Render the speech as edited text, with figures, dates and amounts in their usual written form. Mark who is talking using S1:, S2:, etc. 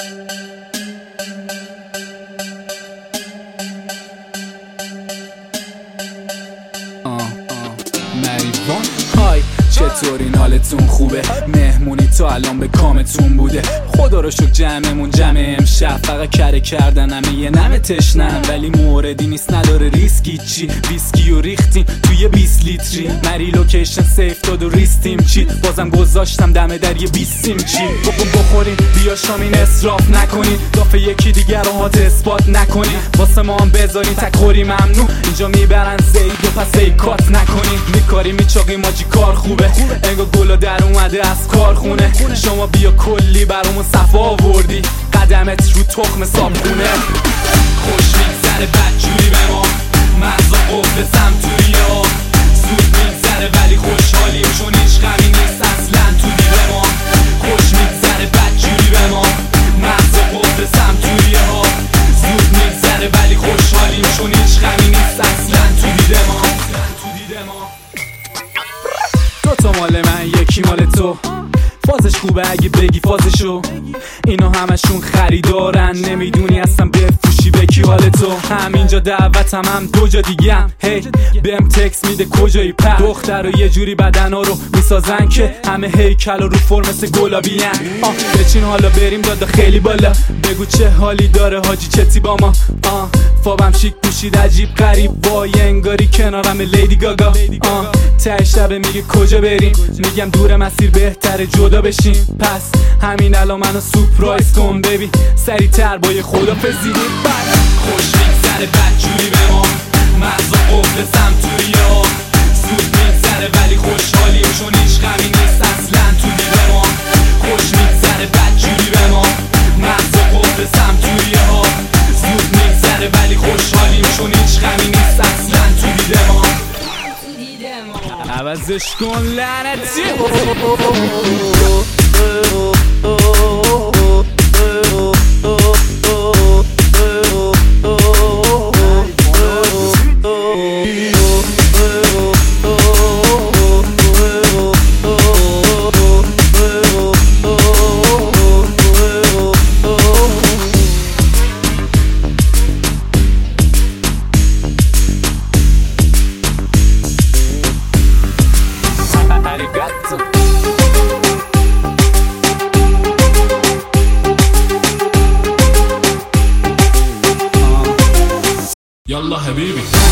S1: مریوان های چطورین حالتون خوبه؟ مهمونی تا الان به کامتون بوده؟ خدا رو شکر جمعمون جمع امشب فقط کره کردن همه یه نمه تشنم، ولی موردی نیست نداره ریسکی چی؟ ویسکی و ریختیم توی 20 لیتری، مری لوکیشن سیف داد و ریستیم چی؟ بازم گذاشتم دمه در یه 20 چی؟ بخورین بیا شامین اسراف نکنین، دافه یکی دیگر رو هات اثبات نکنین، واسه ما هم بذارین تکوری ممنوع، اینجا میبرن زید و پس کات نکنین، میکاری میچاقی ماجی کار خوبه، انگار گلا در اومده از کارخونه، شما بیا کلی برامون صفا آوردی، قدمت رو تخم صابخونه، خوش میگذره بدجوری به ما، مغزا قفل سمتوری ها، زود میگذره ولی خوشحالیم چون هیچ غمی نیست اصلا تو دیده ما، خوش میگذره بدجوری به ما، مغزا قفل سمتوری ها، زود میگذره ولی خوشحالیم چون هیچ غمی نیست اصلا تو دیده ما. دوتا مال من یکی مال تو، فازش خوبه اگه بگی فازشو، اینا همشون خریدارن نمیدونی اصلا بفروشی به کی حال تو، همینجا دعوتم هم دو جا دیگه هم هی بهم تکس میده کجایی پر، دختر رو یه جوری بدنا رو میسازن که همه هیکل رو فرم مثل گلابی ان، بچین حالا بریم دادا خیلی بالا، بگو چه حالی داره حاجی چتی با ما، فابم شیک پوشید عجیب غریب وای انگاری کنارم لیدی گاگا، ته شب میگه کجا بریم، میگم دور مسیر بهتره جدا بشیم، پس همین الان منو سورپرایز کن ببین سریع تر با یه خدافظی، خوش میگذره بدجوری به ما، مغزا قفل سمتوری ها، زود میگذره ولی خوشحالیم چون هیچ غمی نیست اصلا تو دیده ما، خوش میگذره بدجوری به ما، مغزا قفل سمتوری ها، زود میگذره ولی خوشحالیم چون هیچ غمی نیست اصلا تو دیده ما، عوضش کن لعنتی. يلا حبيبي